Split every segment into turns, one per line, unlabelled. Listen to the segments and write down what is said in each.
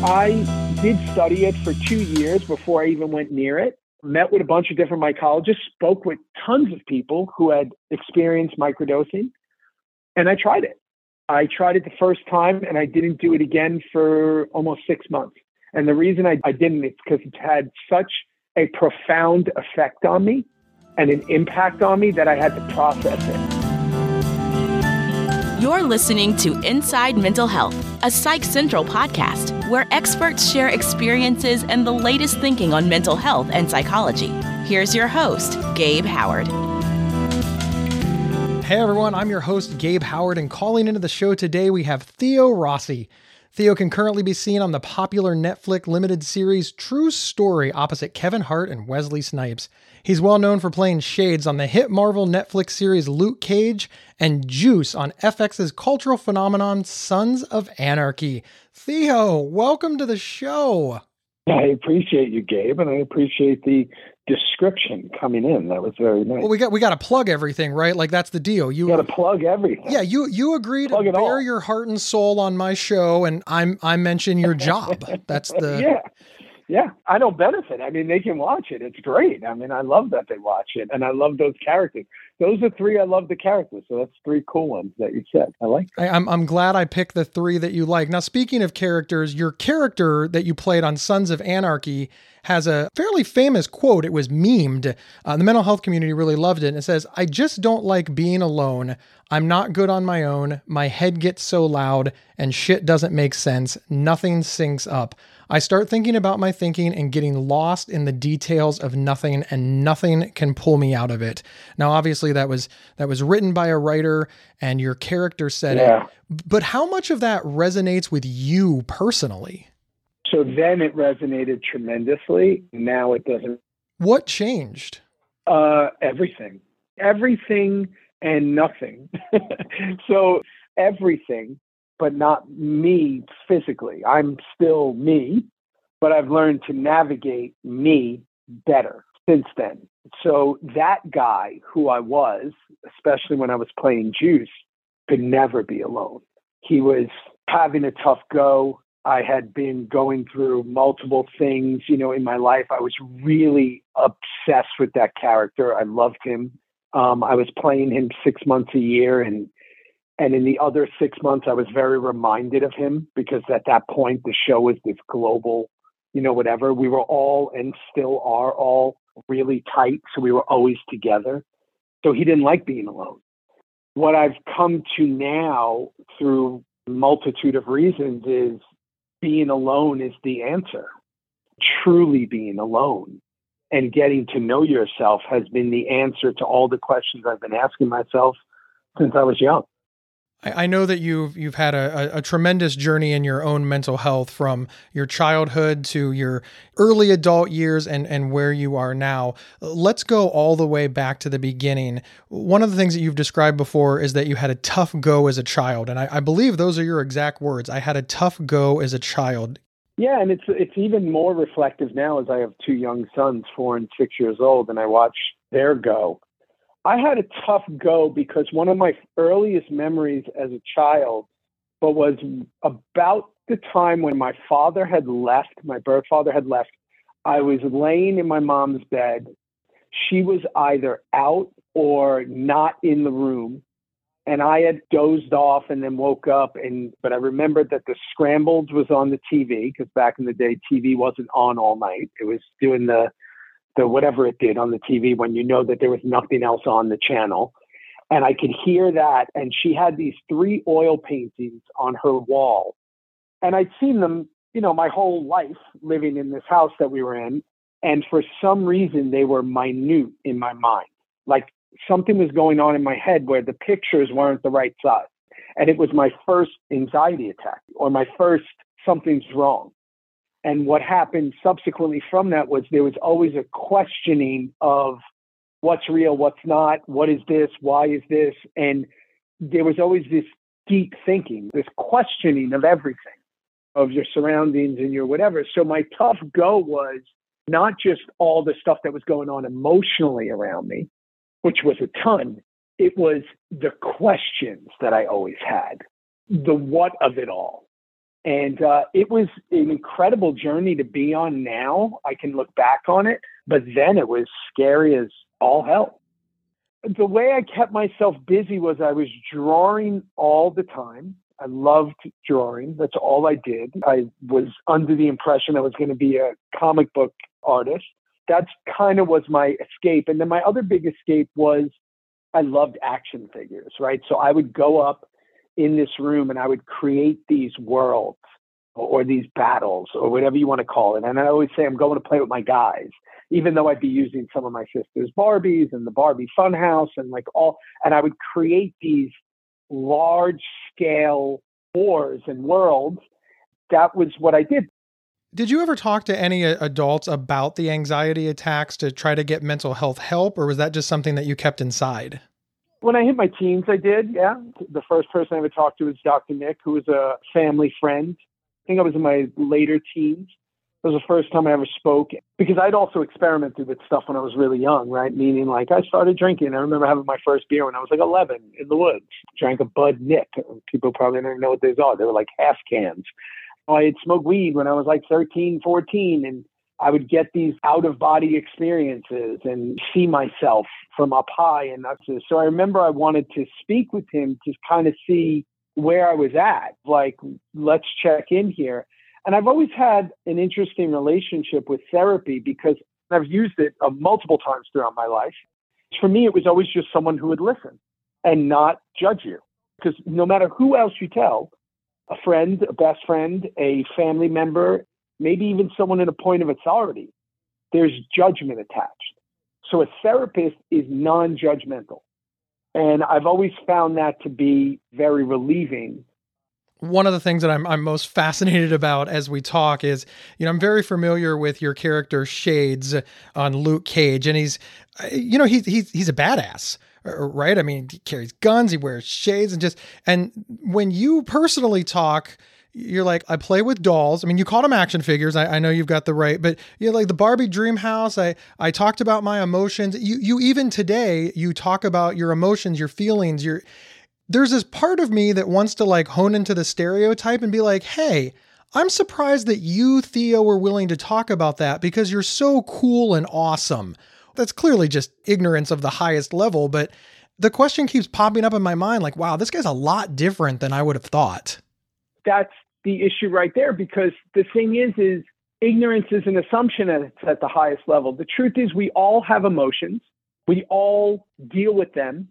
I did study it for 2 years before I even went near it. Met with a bunch of different mycologists, spoke with tons of people who had experienced microdosing, and I tried it. I tried it the first time, and I didn't do it again for almost 6 months. And the reason I didn't is because it had such a profound effect on me and an impact on me that I had to process it.
You're listening to Inside Mental Health, a Psych Central podcast where experts share experiences and the latest thinking on mental health and psychology. Here's your host, Gabe Howard.
Hey everyone, I'm your host, Gabe Howard, and calling into the show today we have Theo Rossi. Theo can currently be seen on the popular Netflix limited series True Story opposite Kevin Hart and Wesley Snipes. He's well known for playing Shades on the hit Marvel Netflix series Luke Cage and Juice on FX's cultural phenomenon Sons of Anarchy. Theo, welcome to the show.
I appreciate you, Gabe, and I appreciate the description coming in. That was very nice.
Well, we got to plug everything, right? Like that's the deal. You
got to plug everything.
Yeah, you agree to bare your heart and soul on my show, and I mention your job. That's the
Yeah, I don't benefit. I mean, they can watch it. It's great. I mean, I love that they watch it, and I love those characters. Those are three I love the characters, so that's three cool ones that you said. I like that.
I'm glad I picked the three that you like. Now, speaking of characters, your character that you played on Sons of Anarchy has a fairly famous quote. It was memed. The mental health community really loved it, and it says, "I just don't like being alone. I'm not good on my own. My head gets so loud, and shit doesn't make sense. Nothing syncs up. I start thinking about my thinking and getting lost in the details of nothing, and nothing can pull me out of it." Now, obviously, that was written by a writer, and your character said it. But how much of that resonates with you personally?
So then it resonated tremendously. Now it doesn't.
What changed?
Everything and nothing. So everything, but not me physically. I'm still me, but I've learned to navigate me better since then. So that guy who I was, especially when I was playing Juice, could never be alone. He was having a tough go. I had been going through multiple things, in my life. I was really obsessed with that character. I loved him. I was playing him 6 months a year, and in the other 6 months, I was very reminded of him because at that point, the show was this global, whatever. We were all and still are all really tight, so we were always together. So he didn't like being alone. What I've come to now through a multitude of reasons is being alone is the answer. Truly being alone and getting to know yourself has been the answer to all the questions I've been asking myself since I was young.
I know that you've had a tremendous journey in your own mental health from your childhood to your early adult years and where you are now. Let's go all the way back to the beginning. One of the things that you've described before is that you had a tough go as a child. And I believe those are your exact words. I had a tough go as a child.
Yeah, and it's even more reflective now as I have two young sons, 4 and 6 years old, and I watch their go. I had a tough go because one of my earliest memories as a child was about the time when my father had left, my birth father had left. I was laying in my mom's bed. She was either out or not in the room. And I had dozed off and then woke up. But I remembered that the Scrambled was on the TV because back in the day, TV wasn't on all night. It was doing the whatever it did on the TV when that there was nothing else on the channel. And I could hear that. And she had these 3 oil paintings on her wall. And I'd seen them, my whole life living in this house that we were in. And for some reason, they were minute in my mind. Like something was going on in my head where the pictures weren't the right size. And it was my first anxiety attack or my first something's wrong. And what happened subsequently from that was there was always a questioning of what's real, what's not, what is this, why is this? And there was always this deep thinking, this questioning of everything, of your surroundings and your whatever. So my tough go was not just all the stuff that was going on emotionally around me, which was a ton. It was the questions that I always had, the what of it all. And it was an incredible journey to be on now. I can look back on it, but then it was scary as all hell. The way I kept myself busy was I was drawing all the time. I loved drawing. That's all I did. I was under the impression I was going to be a comic book artist. That's kind of was my escape. And then my other big escape was I loved action figures, right? So I would go up in this room and I would create these worlds or these battles or whatever you want to call it. And I always say I'm going to play with my guys, even though I'd be using some of my sister's Barbies and the Barbie Funhouse and and I would create these large scale wars and worlds. That was what I did.
Did you ever talk to any adults about the anxiety attacks to try to get mental health help, or was that just something that you kept inside?
When I hit my teens, I did, yeah. The first person I ever talked to was Dr. Nick, who was a family friend. I think I was in my later teens. It was the first time I ever spoke, because I'd also experimented with stuff when I was really young, right? Meaning, like, I started drinking. I remember having my first beer when I was like 11 in the woods. Drank a Bud Nick. People probably don't know what those are. They were like half cans. I had smoked weed when I was like 13, 14, and I would get these out-of-body experiences and see myself from up high. And so I remember I wanted to speak with him to kind of see where I was at. Like, let's check in here. And I've always had an interesting relationship with therapy because I've used it multiple times throughout my life. For me, it was always just someone who would listen and not judge you. Because no matter who else you tell, a friend, a best friend, a family member, maybe even someone in a point of authority, there's judgment attached. So a therapist is non-judgmental. And I've always found that to be very relieving.
One of the things that I'm most fascinated about as we talk is, I'm very familiar with your character Shades on Luke Cage, and he's a badass, right? I mean, he carries guns, he wears shades, and when you personally talk, you're like, I play with dolls. I mean, you called them action figures. I know you've got the right, but like the Barbie dream house. I talked about my emotions. You even today, you talk about your emotions, your feelings, there's this part of me that wants to like hone into the stereotype and be like, hey, I'm surprised that you, Theo, were willing to talk about that because you're so cool and awesome. That's clearly just ignorance of the highest level. But the question keeps popping up in my mind like, wow, this guy's a lot different than I would have thought.
That's the issue right there, because the thing is ignorance is an assumption that it's at the highest level. The truth is we all have emotions. We all deal with them.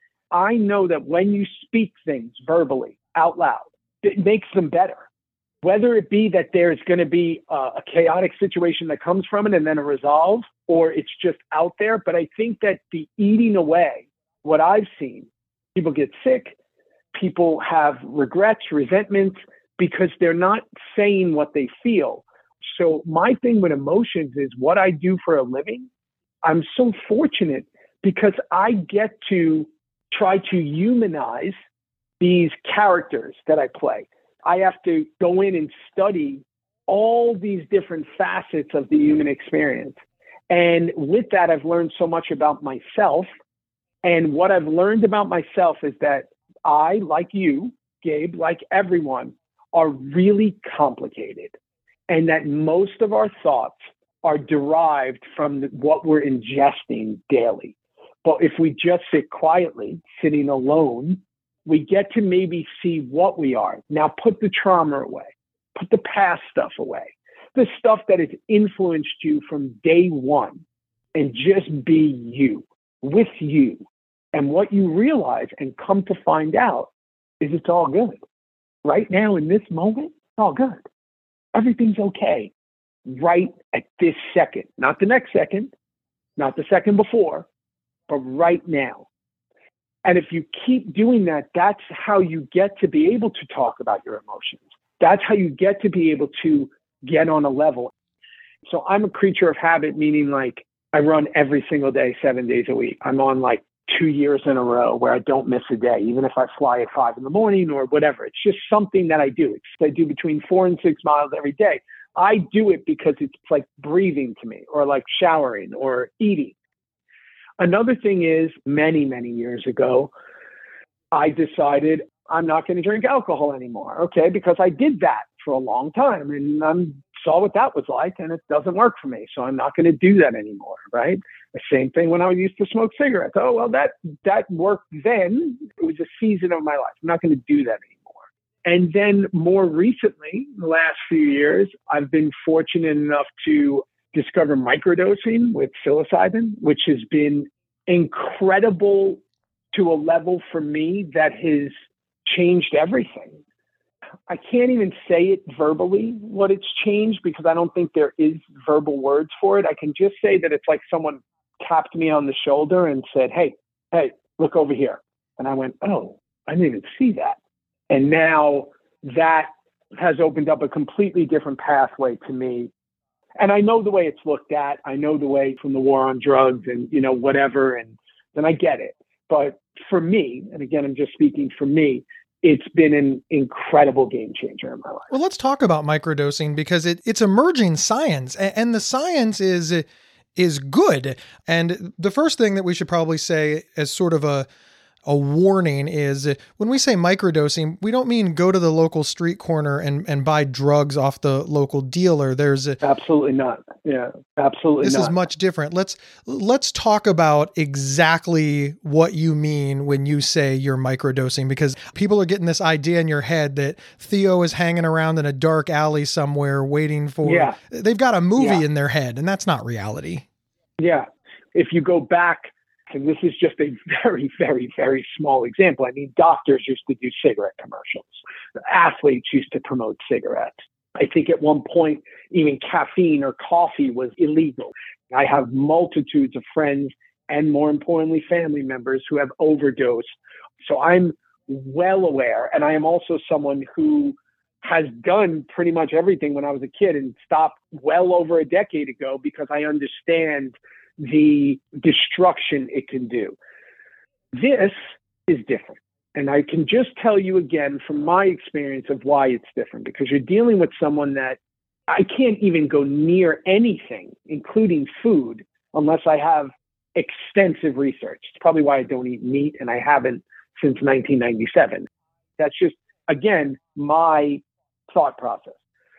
I know that when you speak things verbally out loud, it makes them better. Whether it be that there's going to be a chaotic situation that comes from it and then a resolve, or it's just out there. But I think that the eating away, what I've seen, people get sick, people have regrets, resentments, because they're not saying what they feel. So my thing with emotions is what I do for a living. I'm so fortunate because I get to try to humanize these characters that I play. I have to go in and study all these different facets of the human experience. And with that, I've learned so much about myself. And what I've learned about myself is that I, like you, Gabe, like everyone, are really complicated. And that most of our thoughts are derived from what we're ingesting daily. But if we just sit quietly, sitting alone, we get to maybe see what we are. Now put the trauma away, put the past stuff away, the stuff that has influenced you from day one, and just be you, with you. And what you realize and come to find out is it's all good. Right now in this moment, it's all good. Everything's okay right at this second, not the next second, not the second before, but right now. And if you keep doing that, that's how you get to be able to talk about your emotions. That's how you get to be able to get on a level. So I'm a creature of habit, meaning like I run every single day, 7 days a week. I'm on like 2 years in a row where I don't miss a day, even if I fly at 5 a.m. or whatever. It's just something that I do. I do between 4 and 6 miles every day. I do it because it's like breathing to me, or like showering or eating. Another thing is, many, many years ago, I decided I'm not going to drink alcohol anymore. Okay. Because I did that for a long time and I saw what that was like and it doesn't work for me. So I'm not going to do that anymore. Right. The same thing when I used to smoke cigarettes. Oh, well, that worked then. It was a season of my life. I'm not going to do that anymore. And then more recently, the last few years, I've been fortunate enough to discover microdosing with psilocybin, which has been incredible to a level for me that has changed everything. I can't even say it verbally, what it's changed, because I don't think there is verbal words for it. I can just say that it's like someone tapped me on the shoulder and said, hey, look over here. And I went, oh, I didn't even see that. And now that has opened up a completely different pathway to me. And I know the way it's looked at. I know the way from the war on drugs and, whatever. And then I get it. But for me, and again, I'm just speaking for me, it's been an incredible game changer in my life.
Well, let's talk about microdosing because it's emerging science and the science is good. And the first thing that we should probably say as sort of a warning is when we say microdosing, we don't mean go to the local street corner and buy drugs off the local dealer.
Absolutely not. Yeah, absolutely
this
not.
This is much different. Let's talk about exactly what you mean when you say you're microdosing, because people are getting this idea in your head that Theo is hanging around in a dark alley somewhere waiting for, they've got a movie in their head, and that's not reality.
Yeah. If you go back, and this is just a very, very, very small example. I mean, doctors used to do cigarette commercials. Athletes used to promote cigarettes. I think at one point, even caffeine or coffee was illegal. I have multitudes of friends and, more importantly, family members who have overdosed. So I'm well aware. And I am also someone who has done pretty much everything when I was a kid and stopped well over a decade ago because I understand the destruction it can do. This is different. And I can just tell you again from my experience of why it's different, because you're dealing with someone that I can't even go near anything, including food, unless I have extensive research. It's probably why I don't eat meat, and I haven't since 1997. That's just, again, my thought process.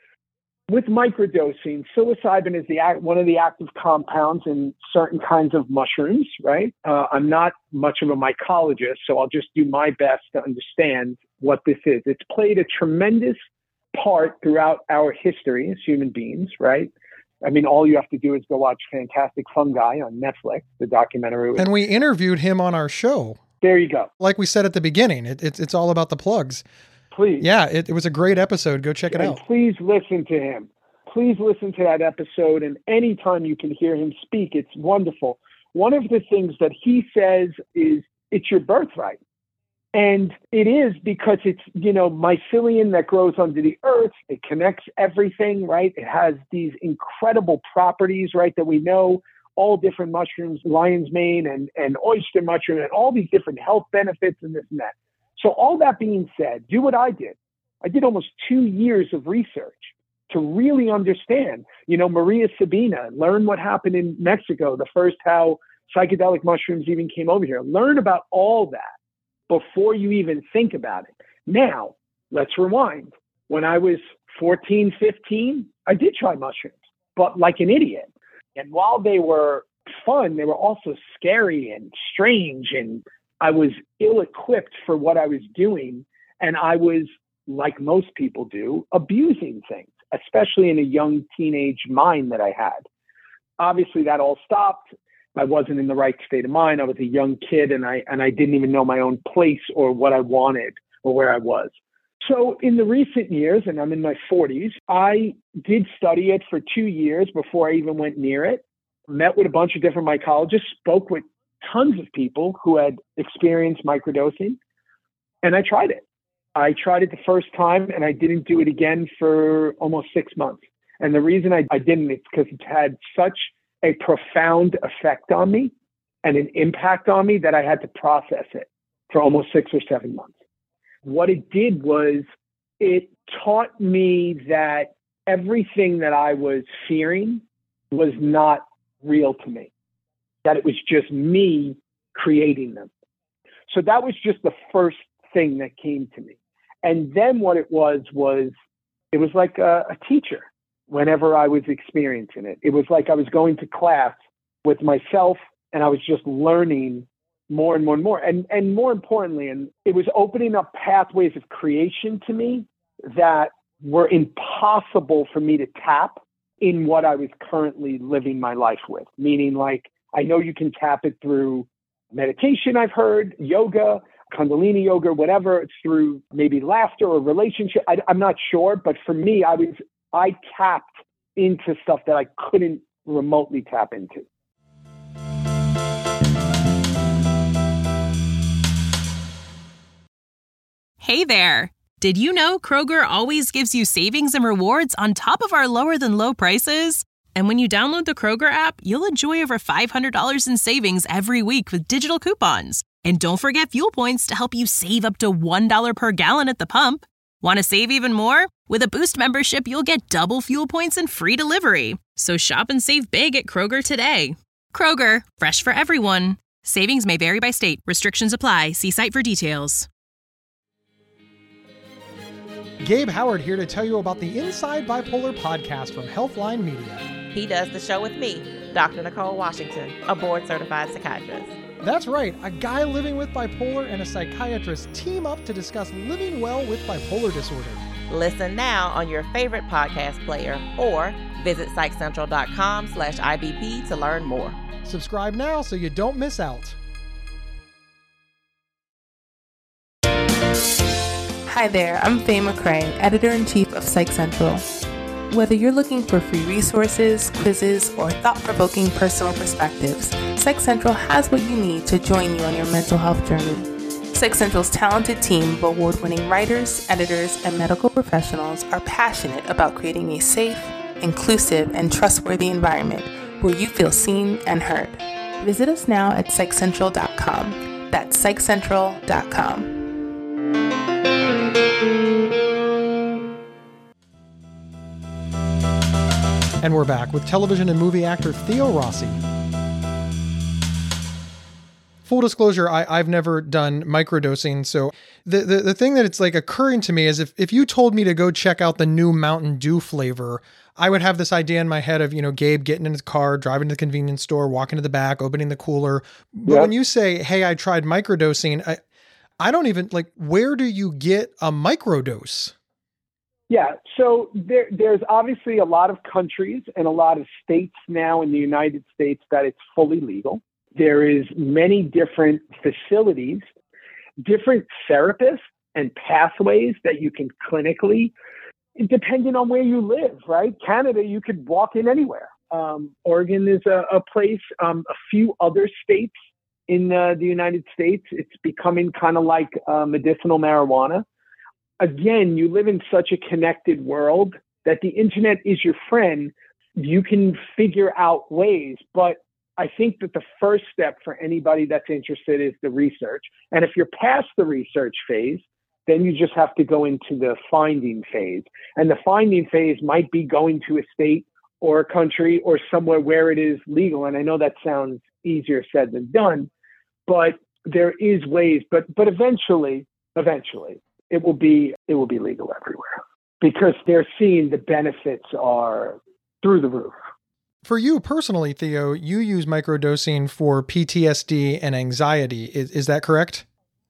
With microdosing, psilocybin is one of the active compounds in certain kinds of mushrooms, right? I'm not much of a mycologist, so I'll just do my best to understand what this is. It's played a tremendous part throughout our history as human beings, right? I mean, all you have to do is go watch Fantastic Fungi on Netflix, the documentary.
And we interviewed him on our show.
There you go.
Like we said at the beginning, it's all about the plugs.
Please.
Yeah, it was a great episode. Go check it out.
Please listen to him. Please listen to that episode. And anytime you can hear him speak, it's wonderful. One of the things that he says is it's your birthright. And it is because it's, mycelium that grows under the earth. It connects everything, right? It has these incredible properties, right, that we know all different mushrooms, lion's mane and oyster mushroom, and all these different health benefits and this and that. So all that being said, do what I did. I did almost 2 years of research to really understand, Maria Sabina, learn what happened in Mexico, how psychedelic mushrooms even came over here. Learn about all that before you even think about it. Now, let's rewind. When I was 14, 15, I did try mushrooms, but like an idiot. And while they were fun, they were also scary and strange, and I was ill-equipped for what I was doing, and I was, like most people do, abusing things, especially in a young teenage mind that I had. Obviously, that all stopped. I wasn't in the right state of mind. I was a young kid, and I didn't even know my own place or what I wanted or where I was. So in the recent years, and I'm in my 40s, I did study it for 2 years before I even went near it, met with a bunch of different mycologists, spoke with tons of people who had experienced microdosing, and I tried it. I tried it the first time, and I didn't do it again for almost 6 months. And the reason I didn't is because it had such a profound effect on me and an impact on me that I had to process it for almost 6 or 7 months. What it did was it taught me that everything that I was fearing was not real to me, that it was just me creating them. So that was just the first thing that came to me. And then what it was like a teacher whenever I was experiencing it. It was like I was going to class with myself and I was just learning more and more and more. And more importantly, and it was opening up pathways of creation to me that were impossible for me to tap in what I was currently living my life with. Meaning, like, I know you can tap it through meditation, I've heard, yoga, Kundalini yoga, whatever. It's through maybe laughter or relationship. I'm not sure. But for me, I tapped into stuff that I couldn't remotely tap into.
Hey there. Did you know Kroger always gives you savings and rewards on top of our lower than low prices? And when you download the Kroger app, you'll enjoy over $500 in savings every week with digital coupons. And don't forget fuel points to help you save up to $1 per gallon at the pump. Want to save even more? With a Boost membership, you'll get double fuel points and free delivery. So shop and save big at Kroger today. Kroger, fresh for everyone. Savings may vary by state. Restrictions apply. See site for details.
Gabe Howard here to tell you about the Inside Bipolar podcast from Healthline Media.
He does the show with me, Dr. Nicole Washington, a board-certified psychiatrist.
That's right. A guy living with bipolar and a psychiatrist team up to discuss living well with bipolar disorder.
Listen now on your favorite podcast player or visit psychcentral.com/IBP to learn more.
Subscribe now so you don't miss out.
Hi there, I'm Faye McCrae, Editor-in-Chief of Psych Central. Whether you're looking for free resources, quizzes, or thought-provoking personal perspectives, Psych Central has what you need to join you on your mental health journey. Psych Central's talented team of award-winning writers, editors, and medical professionals are passionate about creating a safe, inclusive, and trustworthy environment where you feel seen and heard. Visit us now at psychcentral.com. That's psychcentral.com.
And we're back with television and movie actor Theo Rossi. Full disclosure, I've never done microdosing, so the thing that it's like occurring to me is if you told me to go check out the new Mountain Dew flavor, I would have this idea in my head of, Gabe getting in his car, driving to the convenience store, walking to the back, opening the cooler. But when you say, hey, I tried microdosing, I don't even, where do you get a microdose?
Yeah, so there's obviously a lot of countries and a lot of states now in the United States that it's fully legal. There is many different facilities, different therapists and pathways that you can clinically, depending on where you live, right? Canada, you could walk in anywhere. Oregon is a place, a few other states in the United States, it's becoming kind of like medicinal marijuana. Again, you live in such a connected world that the internet is your friend. You can figure out ways, but I think that the first step for anybody that's interested is the research. And if you're past the research phase, then you just have to go into the finding phase. And the finding phase might be going to a state or a country or somewhere where it is legal. And I know that sounds easier said than done, but there is ways, but eventually, it will be legal everywhere because they're seeing the benefits are through the roof.
For you personally, Theo, you use microdosing for PTSD and anxiety. Is that correct?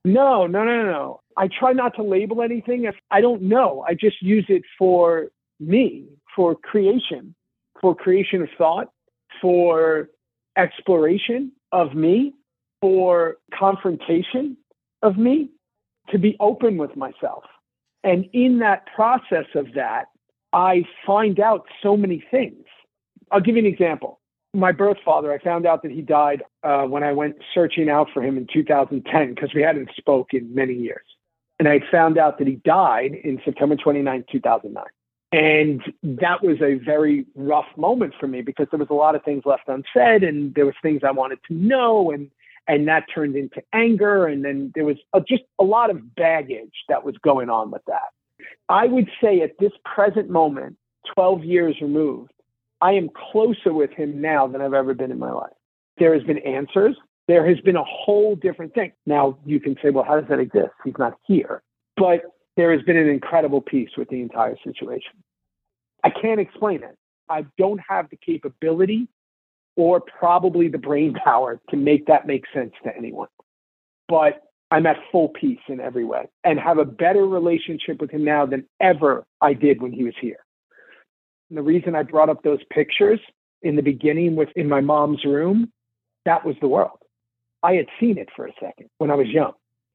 No. I try not to label anything. If I don't know, I just use it for me, for creation of thought, for exploration of me, for confrontation of me, to be open with myself. And in that process of that, I find out so many things. I'll give you an example. My birth father, I found out that he died when I went searching out for him in 2010 because we hadn't spoken in many years. And I found out that he died in September 29, 2009. And that was a very rough moment for me because there was a lot of things left unsaid and there was things I wanted to know and that turned into anger. And then there was just a lot of baggage that was going on with that. I would say at this present moment, 12 years removed, I am closer with him now than I've ever been in my life. There has been answers. There has been a whole different thing. Now, you can say, well, how does that exist? He's not here. But there has been an incredible peace with the entire situation. I can't explain it. I don't have the capability or probably the brain power to make that make sense to anyone. But I'm at full peace in every way and have a better relationship with him now than ever I did when he was here. And the reason I brought up those pictures in the beginning in my mom's room, that was the world. I had seen it for a second when I was young.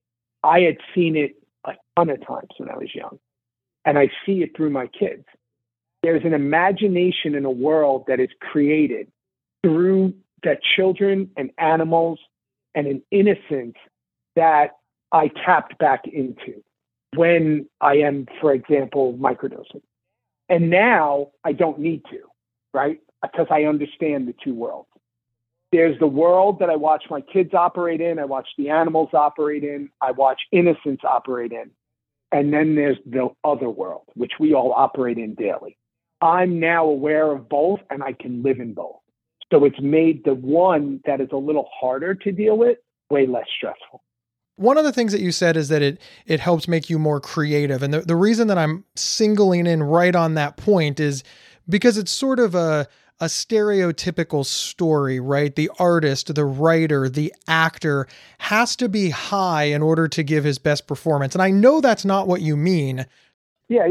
I had seen it a ton of times when I was young. And I see it through my kids. There's an imagination in a world that is created through that children and animals and an innocence that I tapped back into when I am, for example, microdosing. And now I don't need to, right? Because I understand the two worlds. There's the world that I watch my kids operate in. I watch the animals operate in. I watch innocence operate in. And then there's the other world, which we all operate in daily. I'm now aware of both and I can live in both. So it's made the one that is a little harder to deal with way less stressful.
One of the things that you said is that it helps make you more creative. And the reason that I'm singling in right on that point is because it's sort of a stereotypical story, right? The artist, the writer, the actor has to be high in order to give his best performance. And I know that's not what you mean.
Yeah.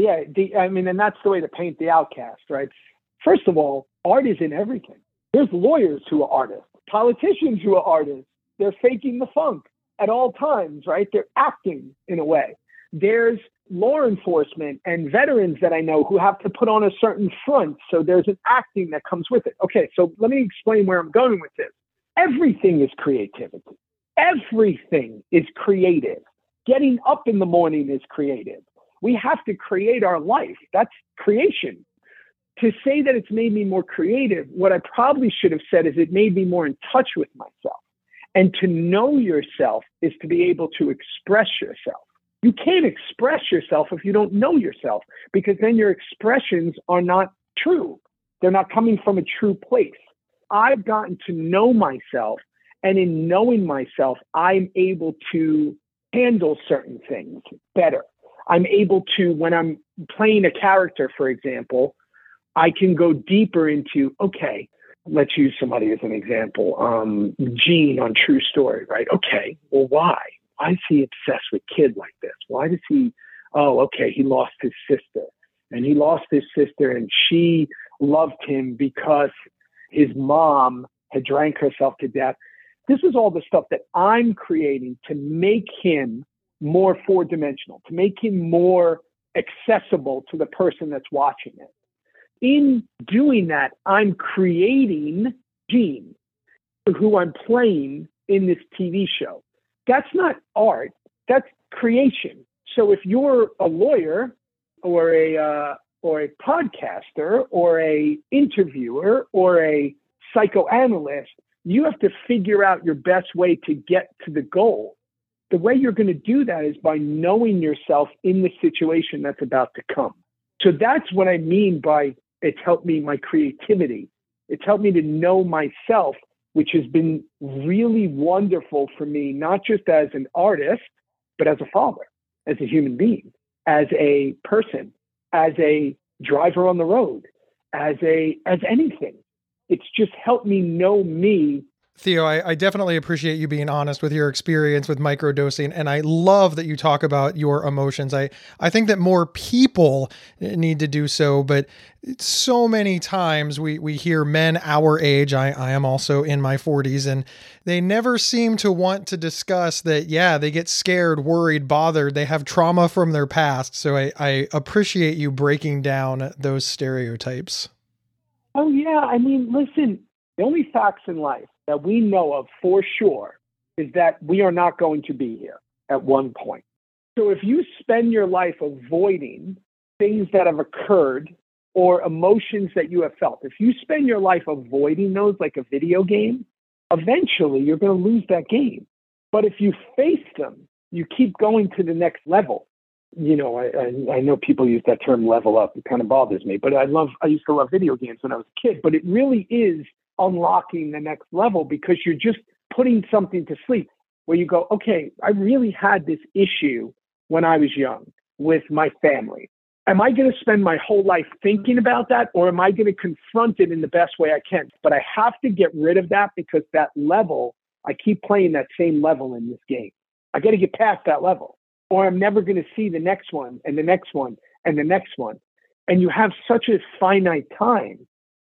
And that's the way to paint the outcast, right? First of all, art is in everything. There's lawyers who are artists, politicians who are artists. They're faking the funk at all times, right? They're acting in a way. There's law enforcement and veterans that I know who have to put on a certain front. So there's an acting that comes with it. Okay, so let me explain where I'm going with this. Everything is creativity. Everything is creative. Getting up in the morning is creative. We have to create our life. That's creation. To say that it's made me more creative, what I probably should have said is it made me more in touch with myself. And to know yourself is to be able to express yourself. You can't express yourself if you don't know yourself, because then your expressions are not true. They're not coming from a true place. I've gotten to know myself, and in knowing myself, I'm able to handle certain things better. I'm able to, when I'm playing a character, for example, I can go deeper into, okay, let's use somebody as an example. Gene on True Story, right? Okay, well, why? Why is he obsessed with kid like this? Why does he, he lost his sister. And he lost his sister and she loved him because his mom had drank herself to death. This is all the stuff that I'm creating to make him more four-dimensional, to make him more accessible to the person that's watching it. In doing that, I'm creating Gene, who I'm playing in this TV show. That's not art, that's creation. So if you're a lawyer or a podcaster or a interviewer or a psychoanalyst, you have to figure out your best way to get to the goal. The way you're going to do that is by knowing yourself in the situation that's about to come. So that's what I mean by it's helped me, my creativity. It's helped me to know myself, which has been really wonderful for me, not just as an artist, but as a father, as a human being, as a person, as a driver on the road, as anything. It's just helped me know me.
Theo, I definitely appreciate you being honest with your experience with microdosing, and I love that you talk about your emotions. I think that more people need to do so, but so many times we hear men our age, I am also in my 40s, and they never seem to want to discuss that, they get scared, worried, bothered, they have trauma from their past. So I appreciate you breaking down those stereotypes.
Oh, yeah. I mean, listen, the only facts in life that we know of for sure is that we are not going to be here at one point. So if you spend your life avoiding things that have occurred or emotions that you have felt, if you spend your life avoiding those like a video game, eventually you're going to lose that game. But if you face them, you keep going to the next level. You know, I know people use that term level up. It kind of bothers me, but I used to love video games when I was a kid, but it really is unlocking the next level because you're just putting something to sleep where you go, okay, I really had this issue when I was young with my family. Am I going to spend my whole life thinking about that, or am I going to confront it in the best way I can? But I have to get rid of that because that level, I keep playing that same level in this game. I got to get past that level, or I'm never going to see the next one and the next one and the next one. And you have such a finite time.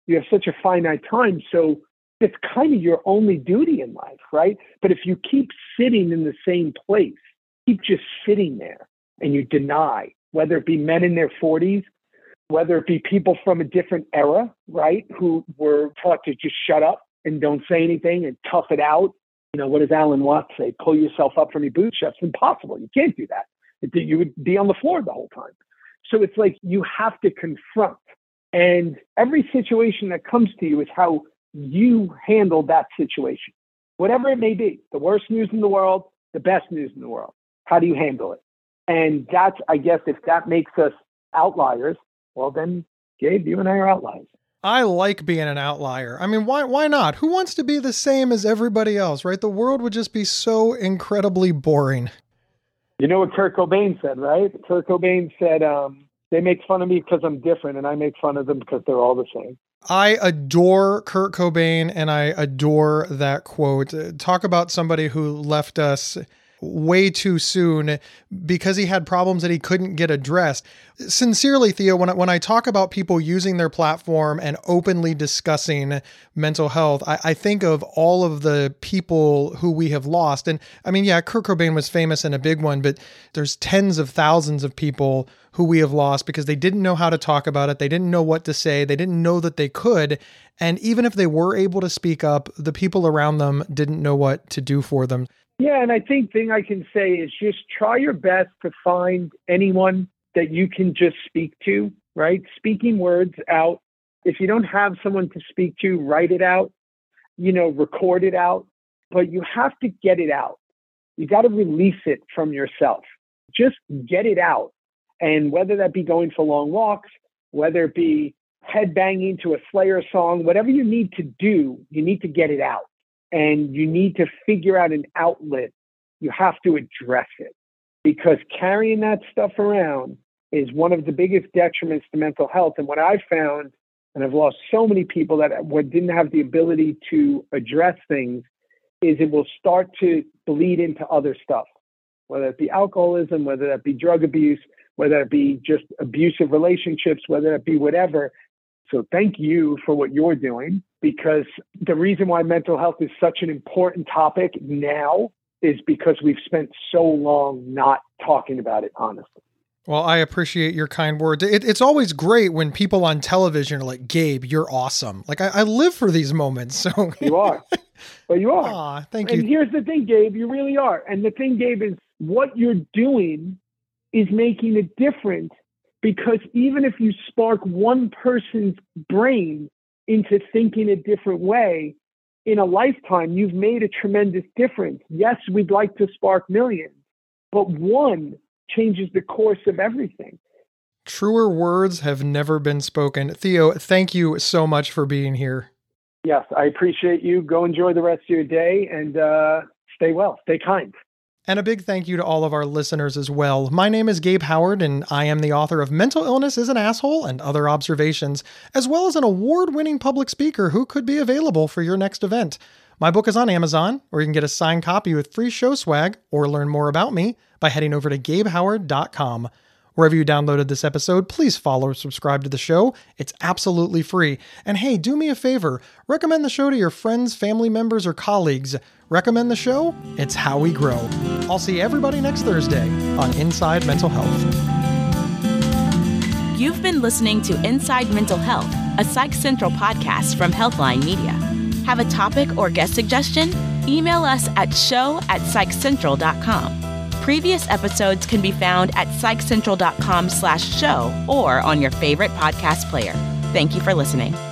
So it's kind of your only duty in life, right? But if you keep sitting in the same place, keep just sitting there and you deny, whether it be men in their 40s, whether it be people from a different era, right, who were taught to just shut up and don't say anything and tough it out. You know, what does Alan Watts say? Pull yourself up from your bootstraps. It's impossible. You can't do that. You would be on the floor the whole time. So it's like you have to confront. And every situation that comes to you is how you handle that situation. Whatever it may be, the worst news in the world, the best news in the world. How do you handle it? And that's, I guess, if that makes us outliers, well then, Gabe, you and I are outliers.
I like being an outlier. I mean, why not? Who wants to be the same as everybody else, right? The world would just be so incredibly boring.
You know what Kurt Cobain said, right? Kurt Cobain said, they make fun of me because I'm different, and I make fun of them because they're all the same.
I adore Kurt Cobain, and I adore that quote. Talk about somebody who left us way too soon because he had problems that he couldn't get addressed. Sincerely, Theo, when I talk about people using their platform and openly discussing mental health, I think of all of the people who we have lost. And I mean, yeah, Kurt Cobain was famous and a big one, but there's tens of thousands of people who we have lost because they didn't know how to talk about it. They didn't know what to say. They didn't know that they could. And even if they were able to speak up, the people around them didn't know what to do for them.
Yeah, and I think thing I can say is just try your best to find anyone that you can just speak to, right? Speaking words out. If you don't have someone to speak to, write it out, record it out, but you have to get it out. You got to release it from yourself. Just get it out. And whether that be going for long walks, whether it be headbanging to a Slayer song, whatever you need to do, you need to get it out. And you need to figure out an outlet. You have to address it because carrying that stuff around is one of the biggest detriments to mental health. And what I've found, and I've lost so many people that didn't have the ability to address things, is it will start to bleed into other stuff, whether it be alcoholism, whether that be drug abuse, whether it be just abusive relationships, whether it be whatever. So thank you for what you're doing, because the reason why mental health is such an important topic now is because we've spent so long not talking about it, honestly.
Well, I appreciate your kind words. It's always great when people on television are like, Gabe, you're awesome. Like, I live for these moments. So
You are. Well, you are.
Aw, thank you.
And here's the thing, Gabe, you really are. And the thing, Gabe, is what you're doing is making a difference. Because even if you spark one person's brain into thinking a different way, in a lifetime, you've made a tremendous difference. Yes, we'd like to spark millions, but one changes the course of everything.
Truer words have never been spoken. Theo, thank you so much for being here.
Yes, I appreciate you. Go enjoy the rest of your day and stay well, stay kind.
And a big thank you to all of our listeners as well. My name is Gabe Howard, and I am the author of Mental Illness is an Asshole and Other Observations, as well as an award-winning public speaker who could be available for your next event. My book is on Amazon, or you can get a signed copy with free show swag, or learn more about me by heading over to GabeHoward.com. Wherever you downloaded this episode, please follow or subscribe to the show. It's absolutely free. And hey, do me a favor. Recommend the show to your friends, family members, or colleagues. Recommend the show. It's how we grow. I'll see everybody next Thursday on Inside Mental Health.
You've been listening to Inside Mental Health, a Psych Central podcast from Healthline Media. Have a topic or guest suggestion? Email us at show@psychcentral.com. Previous episodes can be found at psychcentral.com/show or on your favorite podcast player. Thank you for listening.